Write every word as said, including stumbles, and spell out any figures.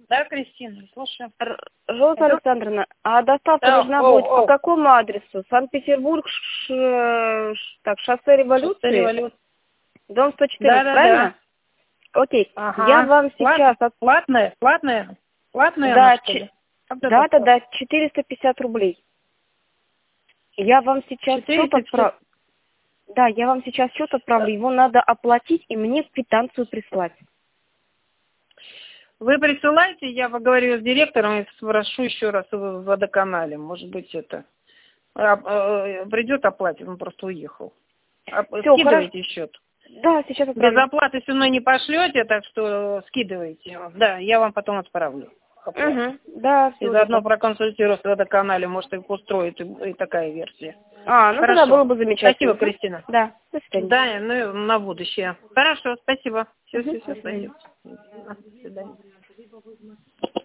Да, Кристина, слушаю. Р- Роза Александровна, а доставка Да, должна о, будет о. по какому адресу? Санкт-Петербург, Ш- Ш- так, шоссе Революции, Революция. дом сто Да, четырнадцать, да, правильно? да. Окей, Ага. я вам сейчас... Плат... от- Платная, платная, платная Да, она, что ч- ли? Когда да, да, доставка? да, четыреста пятьдесят рублей. Я вам сейчас счет четыреста пятьдесят. отправлю. Да, я вам сейчас счет отправлю, его надо оплатить и мне квитанцию прислать. Вы присылайте, я поговорю с директором и спрошу еще раз в водоканале. Может быть, это а, а, придет оплатит, он просто уехал. А, Всё, скидывайте счет. Да, сейчас Без отправлю. оплаты все равно не пошлете, так что скидывайте. Да, я вам потом отправлю. оплату. Угу, да, И все. заодно проконсультируюсь в водоканале, может, их устроит и, и такая версия. А, ну Хорошо. тогда было бы замечательно. Спасибо, Кристина. Да, до свидания. Да, ну и на будущее. Хорошо, спасибо. Все, Мгм, все, до все, свидания. спасибо. До свидания.